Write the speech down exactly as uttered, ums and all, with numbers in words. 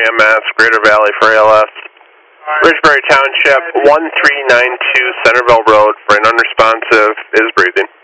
M S, Greater Valley for A L S. Ridgebury Township, one three nine two Centerville Road for an unresponsive is breathing.